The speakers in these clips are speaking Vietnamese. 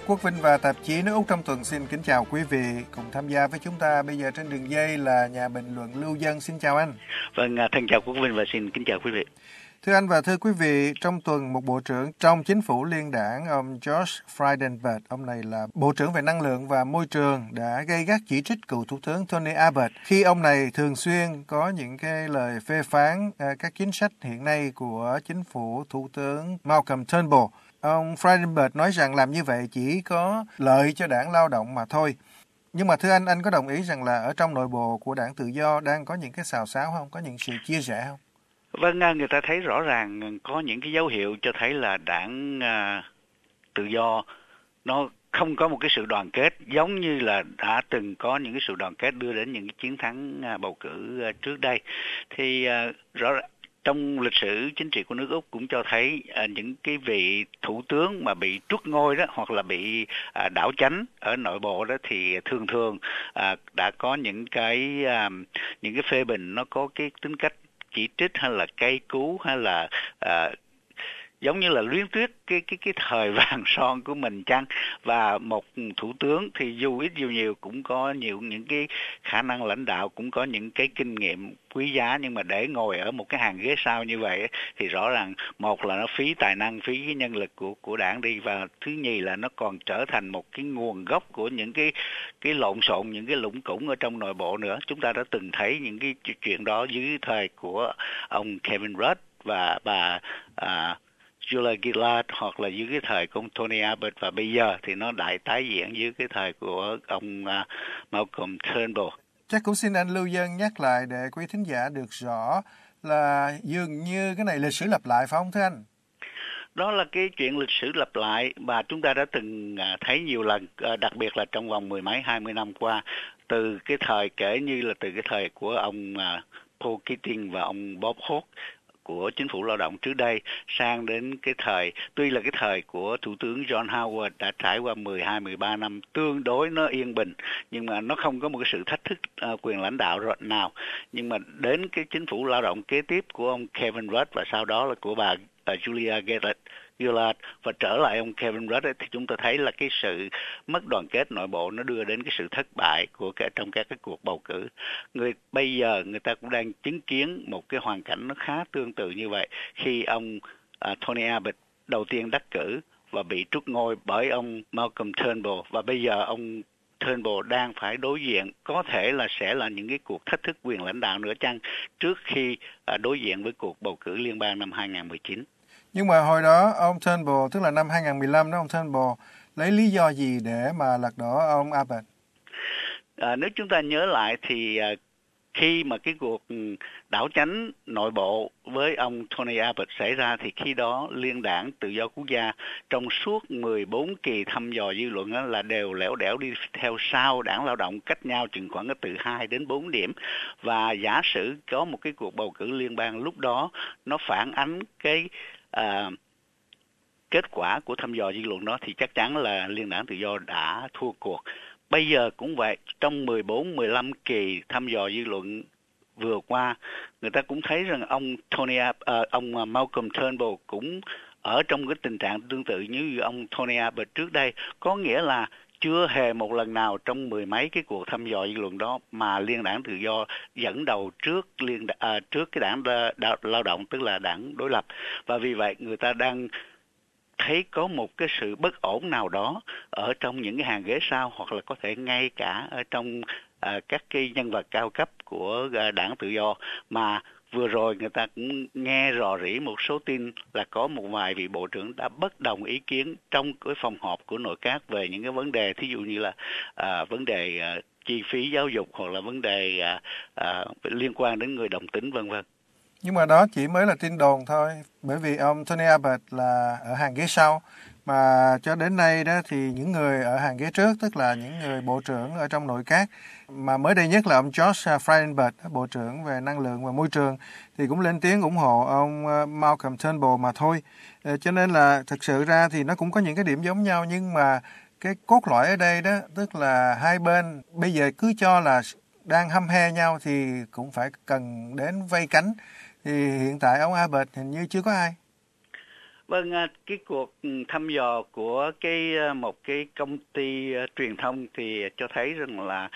Quốc Vinh và tạp chí Nước Úc trong tuần xin kính chào quý vị. Cùng tham gia với chúng ta bây giờ trên đường dây là nhà bình luận Lưu Dân. Xin chào anh. Vâng, thân chào Quốc Vinh và xin kính chào quý vị. Thưa anh và thưa quý vị, trong tuần một bộ trưởng trong chính phủ liên đảng, ông George Frydenberg, ông này là Bộ trưởng về năng lượng và môi trường, đã gay gắt chỉ trích cựu Thủ tướng Tony Abbott khi ông này thường xuyên có những cái lời phê phán các chính sách hiện nay của chính phủ Thủ tướng Malcolm Turnbull. Ông Frydenberg nói rằng làm như vậy chỉ có lợi cho đảng Lao động mà thôi. Nhưng mà thưa anh có đồng ý rằng là ở trong nội bộ của đảng Tự do đang có những cái xào xáo không? Có những sự chia rẽ không? Vâng, người ta thấy rõ ràng có những cái dấu hiệu cho thấy là đảng Tự do nó không có một cái sự đoàn kết giống như là đã từng có những cái sự đoàn kết đưa đến những cái chiến thắng bầu cử trước đây. Thì rõ ràng trong lịch sử chính trị của nước Úc cũng cho thấy những cái vị thủ tướng mà bị truất ngôi đó hoặc là bị đảo chánh ở nội bộ đó thì thường thường đã có những cái phê bình nó có cái tính cách chỉ trích hay là cay cú hay là giống như là luyến tiếc cái thời vàng son của mình chăng. Và một thủ tướng thì dù ít dù nhiều cũng có nhiều những cái khả năng lãnh đạo, cũng có những cái kinh nghiệm quý giá, nhưng mà để ngồi ở một cái hàng ghế sau như vậy thì rõ ràng một là nó phí tài năng, phí cái nhân lực của đảng đi, và thứ nhì là nó còn trở thành một cái nguồn gốc của những cái lộn xộn, những cái lủng củng ở trong nội bộ nữa. Chúng ta đã từng thấy những cái chuyện đó dưới thời của ông Kevin Rudd và bà Julia Gillard, hoặc là dưới cái thời của ông Tony Abbott, và bây giờ thì nó lại tái diễn dưới cái thời của ông Malcolm Turnbull. Chắc cũng xin anh Lưu Dân nhắc lại để quý thính giả được rõ là dường như cái này lịch sử lặp lại phải không thưa anh? Đó là cái chuyện lịch sử lặp lại mà chúng ta đã từng thấy nhiều lần, đặc biệt là trong vòng 20 năm qua, từ cái thời kể như là từ cái thời của ông Paul Keating và ông Bob Hawke của chính phủ lao động trước đây, sang đến cái thời, tuy là cái thời của Thủ tướng John Howard đã trải qua 12-13 năm tương đối nó yên bình, nhưng mà nó không có một cái sự thách thức quyền lãnh đạo nào. Nhưng mà đến cái chính phủ lao động kế tiếp của ông Kevin Rudd và sau đó là của bà Julia Gillard và trở lại ông Kevin Rudd thì chúng ta thấy là cái sự mất đoàn kết nội bộ nó đưa đến cái sự thất bại của trong các cái cuộc bầu cử. Bây giờ người ta cũng đang chứng kiến một cái hoàn cảnh nó khá tương tự như vậy khi ông Tony Abbott đầu tiên đắc cử và bị truất ngôi bởi ông Malcolm Turnbull, và bây giờ ông Turnbull đang phải đối diện có thể là sẽ là những cái cuộc thách thức quyền lãnh đạo nữa chăng trước khi đối diện với cuộc bầu cử liên bang năm 2019. Nhưng mà hồi đó ông Turnbull, tức là năm 2015 đó, ông Turnbull lấy lý do gì để mà lật đổ ông Abbott? Nếu chúng ta nhớ lại thì khi mà cái cuộc đảo chánh nội bộ với ông Tony Abbott xảy ra thì khi đó Liên đảng Tự do Quốc gia trong suốt 14 kỳ thăm dò dư luận là đều lẻo đẻo đi theo sau đảng Lao động, cách nhau chừng khoảng từ 2 đến 4 điểm. Và giả sử có một cái cuộc bầu cử liên bang lúc đó nó phản ánh cái kết quả của thăm dò dư luận đó thì chắc chắn là Liên đảng Tự do đã thua cuộc. Bây giờ cũng vậy, trong 14-15 kỳ thăm dò dư luận vừa qua, người ta cũng thấy rằng ông Malcolm Turnbull cũng ở trong cái tình trạng tương tự như ông Tony Abbott trước đây, có nghĩa là chưa hề một lần nào trong mười mấy cái cuộc thăm dò dư luận đó mà Liên đảng Tự do dẫn đầu trước cái đảng Lao động, tức là đảng đối lập. Và vì vậy người ta đang thấy có một cái sự bất ổn nào đó ở trong những cái hàng ghế sau, hoặc là có thể ngay cả ở trong các cái nhân vật cao cấp của đảng Tự do. Mà vừa rồi người ta cũng nghe rò rỉ một số tin là có một vài vị bộ trưởng đã bất đồng ý kiến trong cái phòng họp của nội các về những cái vấn đề, thí dụ như là vấn đề chi phí giáo dục, hoặc là vấn đề liên quan đến người đồng tính vân vân. Nhưng mà đó chỉ mới là tin đồn thôi, bởi vì ông Tony Abbott là ở hàng ghế sau, mà cho đến nay đó thì những người ở hàng ghế trước, tức là những người bộ trưởng ở trong nội các, mà mới đây nhất là ông George Frydenberg, bộ trưởng về năng lượng và môi trường, thì cũng lên tiếng ủng hộ ông Malcolm Turnbull mà thôi. Cho nên là thực sự ra thì nó cũng có những cái điểm giống nhau, nhưng mà cái cốt lõi ở đây đó, tức là hai bên bây giờ cứ cho là đang hăm he nhau thì cũng phải cần đến vây cánh. Thì hiện tại ông Abbott hình như chưa có ai. Vâng, cái cuộc thăm dò của một cái công ty truyền thông thì cho thấy rằng là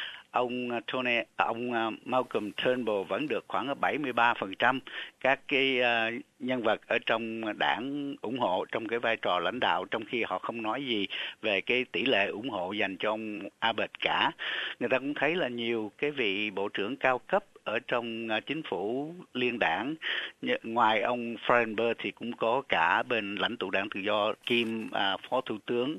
ông Malcolm Turnbull vẫn được khoảng 73% các cái nhân vật ở trong đảng ủng hộ trong cái vai trò lãnh đạo, trong khi họ không nói gì về cái tỷ lệ ủng hộ dành cho ông Abbott cả. Người ta cũng thấy là nhiều cái vị bộ trưởng cao cấp ở trong chính phủ liên đảng, ngoài ông Frydenberg thì cũng có cả bên lãnh tụ đảng Tự do kiêm phó thủ tướng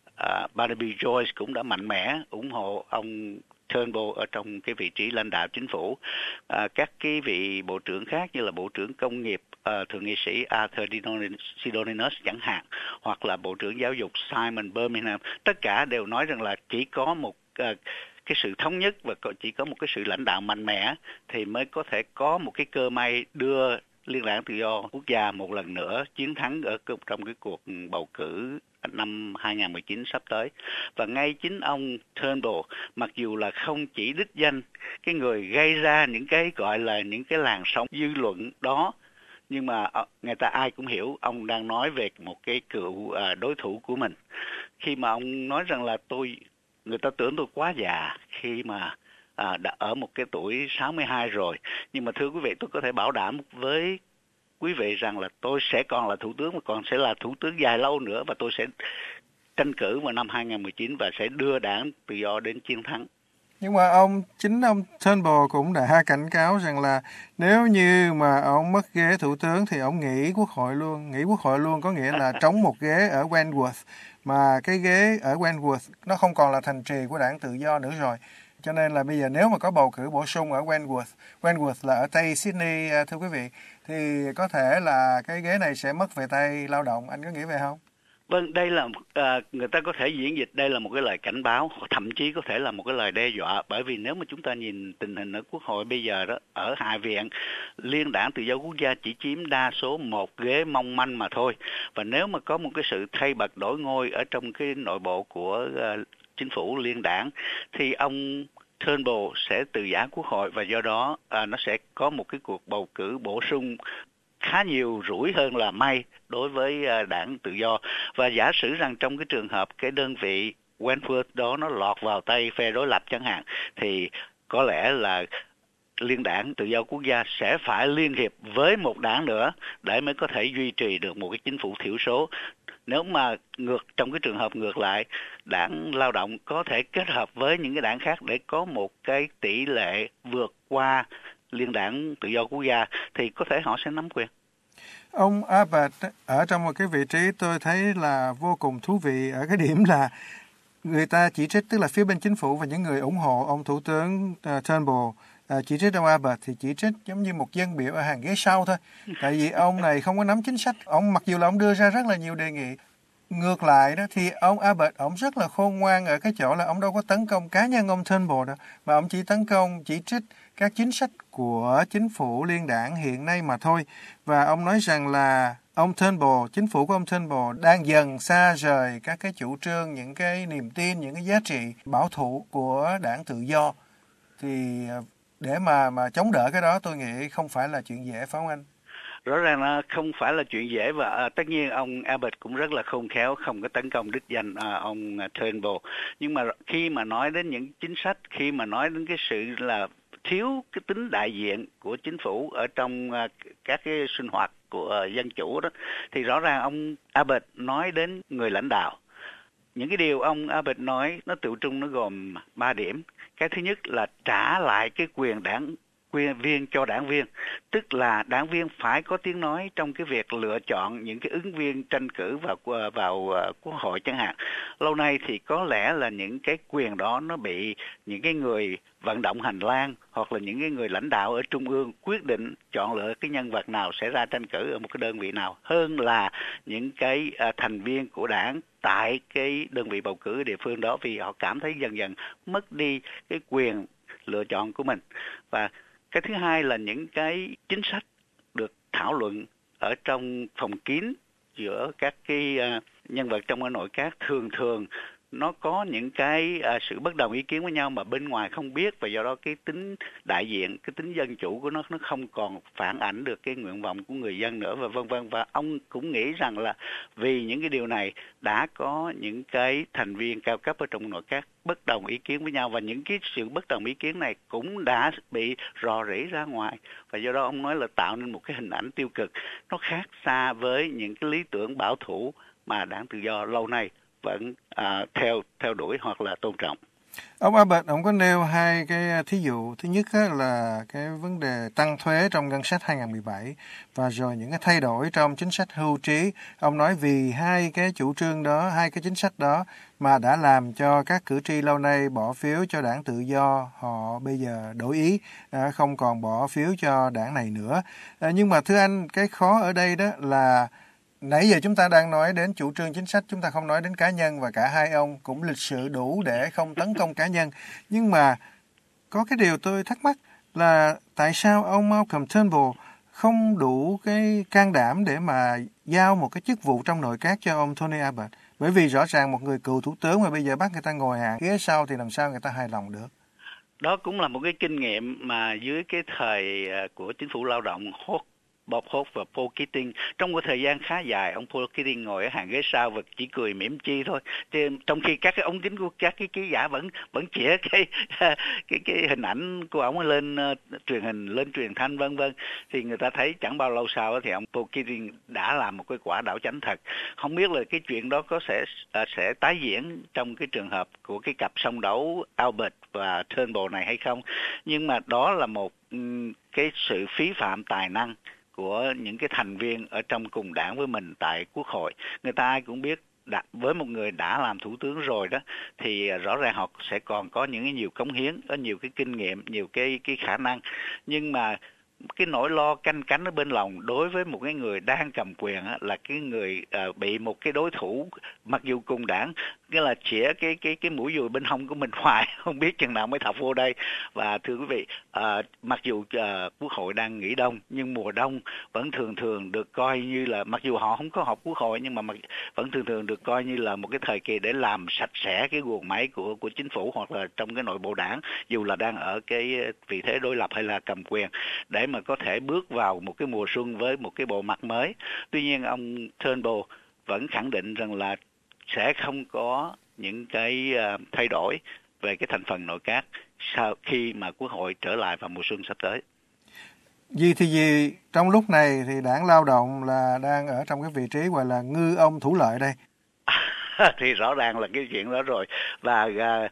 Barnaby Joyce cũng đã mạnh mẽ ủng hộ ông Turnbull ở trong cái vị trí lãnh đạo chính phủ. Các cái vị bộ trưởng khác như là bộ trưởng công nghiệp thượng nghị sĩ Arthur Sidonius chẳng hạn, hoặc là bộ trưởng giáo dục Simon Birmingham, tất cả đều nói rằng là chỉ có một cái sự thống nhất và chỉ có một cái sự lãnh đạo mạnh mẽ thì mới có thể có một cái cơ may đưa Liên đảng Tự do Quốc gia một lần nữa chiến thắng trong cái cuộc bầu cử năm 2019 sắp tới. Và ngay chính ông Turnbull, mặc dù là không chỉ đích danh cái người gây ra những cái gọi là những cái làn sóng dư luận đó, nhưng mà người ta ai cũng hiểu ông đang nói về một cái cựu đối thủ của mình. Khi mà ông nói rằng là người ta tưởng tôi quá già khi mà đã ở một cái tuổi 62 rồi. Nhưng mà thưa quý vị, tôi có thể bảo đảm với quý vị rằng là tôi sẽ còn là thủ tướng, và còn sẽ là thủ tướng dài lâu nữa, và tôi sẽ tranh cử vào năm 2019 và sẽ đưa đảng Tự do đến chiến thắng. Nhưng mà chính ông Turnbull cũng đã cảnh cáo rằng là nếu như mà ông mất ghế thủ tướng thì ông nghỉ quốc hội luôn. Nghỉ quốc hội luôn có nghĩa là trống một ghế ở Wentworth, mà cái ghế ở Wentworth nó không còn là thành trì của đảng Tự do nữa rồi. Cho nên là bây giờ nếu mà có bầu cử bổ sung ở Wentworth là ở Tây Sydney, thưa quý vị, thì có thể là cái ghế này sẽ mất về tay lao động. Anh có nghĩ vậy không? Vâng, đây là người ta có thể diễn dịch đây là một cái lời cảnh báo, thậm chí có thể là một cái lời đe dọa, bởi vì nếu mà chúng ta nhìn tình hình ở Quốc hội bây giờ đó, ở Hạ viện, Liên đảng Tự do Quốc gia chỉ chiếm đa số một ghế mong manh mà thôi. Và nếu mà có một cái sự thay bật đổi ngôi ở trong cái nội bộ của chính phủ liên đảng thì ông Turnbull sẽ từ giã Quốc hội, và do đó nó sẽ có một cái cuộc bầu cử bổ sung khá nhiều rủi hơn là may đối với đảng Tự do. Và giả sử rằng trong cái trường hợp cái đơn vị Wentworth đó nó lọt vào tay phe đối lập chẳng hạn, thì có lẽ là Liên đảng Tự do Quốc gia sẽ phải liên hiệp với một đảng nữa để mới có thể duy trì được một cái chính phủ thiểu số. Nếu mà trong cái trường hợp ngược lại, đảng Lao động có thể kết hợp với những cái đảng khác để có một cái tỷ lệ vượt qua Liên đảng Tự do Quốc gia thì có thể họ sẽ nắm quyền. Ông Abbott ở trong một cái vị trí tôi thấy là vô cùng thú vị ở cái điểm là người ta chỉ trích, tức là phía bên chính phủ và những người ủng hộ ông Thủ tướng Turnbull chỉ trích ông Abbott thì chỉ trích giống như một dân biểu ở hàng ghế sau thôi. Tại vì ông này không có nắm chính sách. Ông mặc dù là ông đưa ra rất là nhiều đề nghị. Ngược lại đó thì ông Abbott, ông rất là khôn ngoan ở cái chỗ là ông đâu có tấn công cá nhân ông Turnbull đâu, mà ông chỉ trích các chính sách của chính phủ liên đảng hiện nay mà thôi. Và ông nói rằng là chính phủ của ông Turnbull đang dần xa rời các cái chủ trương, những cái niềm tin, những cái giá trị bảo thủ của đảng Tự do. Thì để mà chống đỡ cái đó tôi nghĩ không phải là chuyện dễ, phải không anh? Rõ ràng là không phải là chuyện dễ, và tất nhiên ông Abbott cũng rất là khôn khéo, không có tấn công đích danh ông Turnbull. Nhưng mà khi mà nói đến những chính sách, khi mà nói đến cái sự là thiếu cái tính đại diện của chính phủ ở trong các cái sinh hoạt của dân chủ đó, thì rõ ràng ông Abbott nói đến người lãnh đạo. Những cái điều ông Abbott nói nó tự trung, nó gồm 3 điểm. Cái thứ nhất là trả lại cái quyền viên cho đảng viên, tức là đảng viên phải có tiếng nói trong cái việc lựa chọn những cái ứng viên tranh cử vào Quốc hội chẳng hạn. Lâu nay thì có lẽ là những cái quyền đó nó bị những cái người vận động hành lang hoặc là những cái người lãnh đạo ở trung ương quyết định chọn lựa cái nhân vật nào sẽ ra tranh cử ở một cái đơn vị nào, hơn là những cái thành viên của đảng tại cái đơn vị bầu cử địa phương đó, vì họ cảm thấy dần dần mất đi cái quyền lựa chọn của mình. Và cái thứ hai là những cái chính sách được thảo luận ở trong phòng kín giữa các cái nhân vật trong nội các thường nó có những cái sự bất đồng ý kiến với nhau mà bên ngoài không biết, và do đó cái tính đại diện, cái tính dân chủ của nó không còn phản ảnh được cái nguyện vọng của người dân nữa, và vân vân. Và ông cũng nghĩ rằng là vì những cái điều này đã có những cái thành viên cao cấp ở trong nội các bất đồng ý kiến với nhau, và những cái sự bất đồng ý kiến này cũng đã bị rò rỉ ra ngoài, và do đó ông nói là tạo nên một cái hình ảnh tiêu cực, nó khác xa với những cái lý tưởng bảo thủ mà Đảng Tự Do lâu nay vẫn theo đuổi hoặc là tôn trọng. Ông Abbott, ông có nêu hai cái thí dụ. Thứ nhất là cái vấn đề tăng thuế trong ngân sách 2017 và rồi những cái thay đổi trong chính sách hưu trí. Ông nói vì hai cái chủ trương đó, hai cái chính sách đó mà đã làm cho các cử tri lâu nay bỏ phiếu cho Đảng Tự Do, họ bây giờ đổi ý, không còn bỏ phiếu cho đảng này nữa. Nhưng mà thưa anh, cái khó ở đây đó là nãy giờ chúng ta đang nói đến chủ trương chính sách, chúng ta không nói đến cá nhân, và cả hai ông cũng lịch sự đủ để không tấn công cá nhân. Nhưng mà có cái điều tôi thắc mắc là tại sao ông Malcolm Turnbull không đủ cái can đảm để mà giao một cái chức vụ trong nội các cho ông Tony Abbott? Bởi vì rõ ràng một người cựu thủ tướng mà bây giờ bắt người ta ngồi hàng ghế sau thì làm sao người ta hài lòng được? Đó cũng là một cái kinh nghiệm mà dưới cái thời của chính phủ lao động Bob Hawke và Paul Keating, trong một thời gian khá dài, ông Paul Keating ngồi ở hàng ghế sau và chỉ cười mỉm chi thôi. Trong khi các cái ống kính của các cái ký giả vẫn chĩa cái hình ảnh của ông lên truyền hình, lên truyền thanh vân vân, thì người ta thấy chẳng bao lâu sau thì ông Paul Keating đã làm một cái quả đảo chánh thật. Không biết là cái chuyện đó có sẽ tái diễn trong cái trường hợp của cái cặp song đấu Abbott và Turnbull này hay không, nhưng mà đó là một cái sự phí phạm tài năng của những cái thành viên ở trong cùng đảng với mình tại Quốc hội. Người ta ai cũng biết với một người đã làm thủ tướng rồi đó thì rõ ràng họ sẽ còn có những cái nhiều cống hiến, có nhiều cái kinh nghiệm, nhiều cái khả năng, nhưng mà cái nỗi lo canh cánh ở bên lòng đối với một cái người đang cầm quyền là cái người bị một cái đối thủ mặc dù cùng đảng, nghĩa là chĩa cái mũi dùi bên hông của mình hoài, không biết chừng nào mới thọc vô đây. Và thưa quý vị, mặc dù Quốc hội đang nghỉ đông, nhưng mùa đông vẫn thường được coi như là, mặc dù họ không có họp Quốc hội, nhưng mà vẫn thường được coi như là một cái thời kỳ để làm sạch sẽ cái guồng máy của chính phủ hoặc là trong cái nội bộ đảng, dù là đang ở cái vị thế đối lập hay là cầm quyền, để mà có thể bước vào một cái mùa xuân với một cái bộ mặt mới. Tuy nhiên ông Turnbull vẫn khẳng định rằng là sẽ không có những cái thay đổi về cái thành phần nội các sau khi mà Quốc hội trở lại vào mùa xuân sắp tới. Vì thì gì, trong lúc này thì Đảng Lao động là đang ở trong cái vị trí gọi là ngư ông thủ lợi đây. Thì rõ ràng là cái chuyện đó rồi, và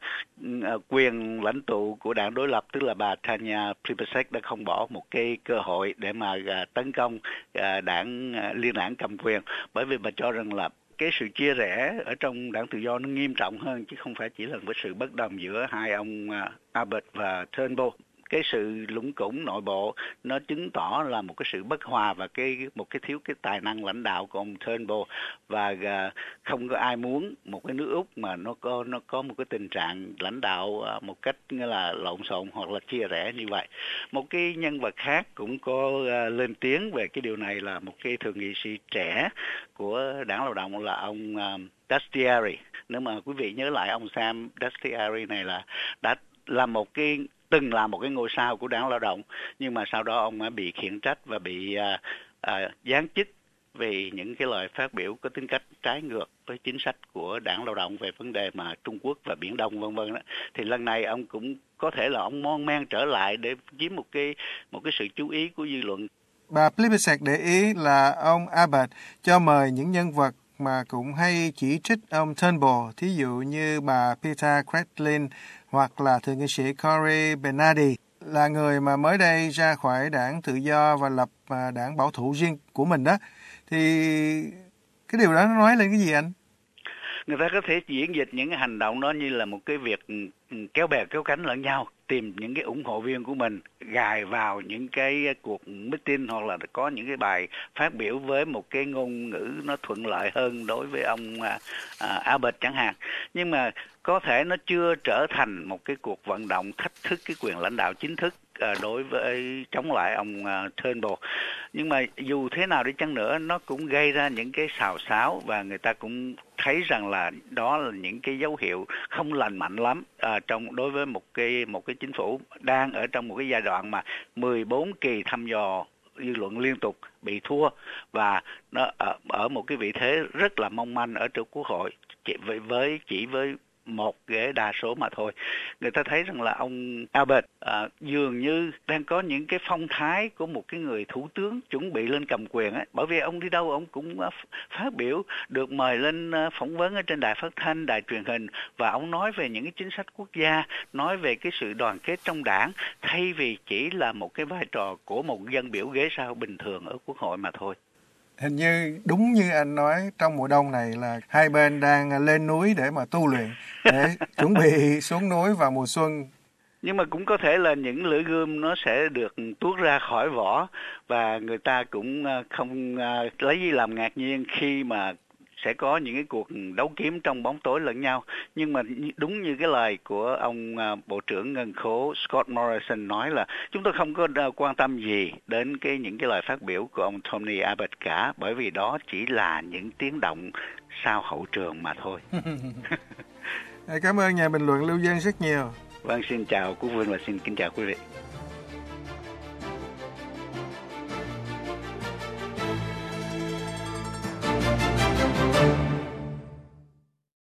quyền lãnh tụ của đảng đối lập, tức là bà Tanya Plibersek, đã không bỏ một cái cơ hội để mà tấn công liên đảng cầm quyền, bởi vì bà cho rằng là cái sự chia rẽ ở trong Đảng Tự Do nó nghiêm trọng hơn, chứ không phải chỉ là một sự bất đồng giữa hai ông Abbott và Turnbull. Cái sự lũng củng nội bộ nó chứng tỏ là một cái sự bất hòa và một cái thiếu cái tài năng lãnh đạo của ông Turnbull, và không có ai muốn một cái nước Úc mà nó có một cái tình trạng lãnh đạo một cách nghĩa là lộn xộn hoặc là chia rẽ như vậy. Một cái nhân vật khác cũng có lên tiếng về cái điều này là một cái thượng nghị sĩ trẻ của Đảng Lao động là ông Dastyari. Nếu mà quý vị nhớ lại, ông Sam Dastyari này là đã từng là một cái ngôi sao của Đảng Lao động, nhưng mà sau đó ông đã bị khiển trách và bị giáng chức vì những cái lời phát biểu có tính cách trái ngược với chính sách của Đảng Lao động về vấn đề mà Trung Quốc và Biển Đông vân vân đó. Thì lần này ông cũng có thể là ông mon men trở lại để chiếm một cái sự chú ý của dư luận. Bà Plibersek để ý là ông Abbott cho mời những nhân vật mà cũng hay chỉ trích ông Turnbull, thí dụ như bà Peter Cratlin hoặc là thượng nghị sĩ Cory Bernardi, là người mà mới đây ra khỏi Đảng Tự Do và lập đảng bảo thủ riêng của mình đó. Thì cái điều đó nó nói lên cái gì anh? Người ta có thể diễn dịch những cái hành động đó như là một cái việc kéo bè kéo cánh lẫn nhau, tìm những cái ủng hộ viên của mình gài vào những cái cuộc meeting hoặc là có những cái bài phát biểu với một cái ngôn ngữ nó thuận lợi hơn đối với ông Abbott chẳng hạn. Nhưng mà có thể nó chưa trở thành một cái cuộc vận động thách thức cái quyền lãnh đạo chính thức đối với chống lại ông Turnbull. Nhưng mà dù thế nào đi chăng nữa, nó cũng gây ra những cái xào xáo và người ta cũng thấy rằng là đó là những cái dấu hiệu không lành mạnh lắm trong đối với một cái chính phủ đang ở trong một cái giai đoạn mà 14 kỳ thăm dò dư luận liên tục bị thua và nó ở một cái vị thế rất là mong manh ở trong Quốc hội chỉ với một ghế đa số mà thôi. Người ta thấy rằng là ông Abbott dường như đang có những cái phong thái của một cái người thủ tướng chuẩn bị lên cầm quyền ấy, bởi vì ông đi đâu ông cũng phát biểu, được mời lên phỏng vấn ở trên đài phát thanh, đài truyền hình, và ông nói về những cái chính sách quốc gia, nói về cái sự đoàn kết trong đảng, thay vì chỉ là một cái vai trò của một dân biểu ghế sau bình thường ở Quốc hội mà thôi. Hình như đúng như anh nói, trong mùa đông này là hai bên đang lên núi để mà tu luyện, để chuẩn bị xuống núi vào mùa xuân. Nhưng mà cũng có thể là những lưỡi gươm nó sẽ được tuốt ra khỏi vỏ và người ta cũng không lấy gì làm ngạc nhiên khi mà sẽ có những cái cuộc đấu kiếm trong bóng tối lẫn nhau. Nhưng mà đúng như cái lời của ông Bộ trưởng Ngân khố Scott Morrison nói là chúng tôi không có quan tâm gì đến những cái lời phát biểu của ông Tony Abbott cả, bởi vì đó chỉ là những tiếng động sau hậu trường mà thôi. Cảm ơn nhà bình luận Lưu Dân rất nhiều. Vâng, xin chào Quốc Vinh và xin kính chào quý vị.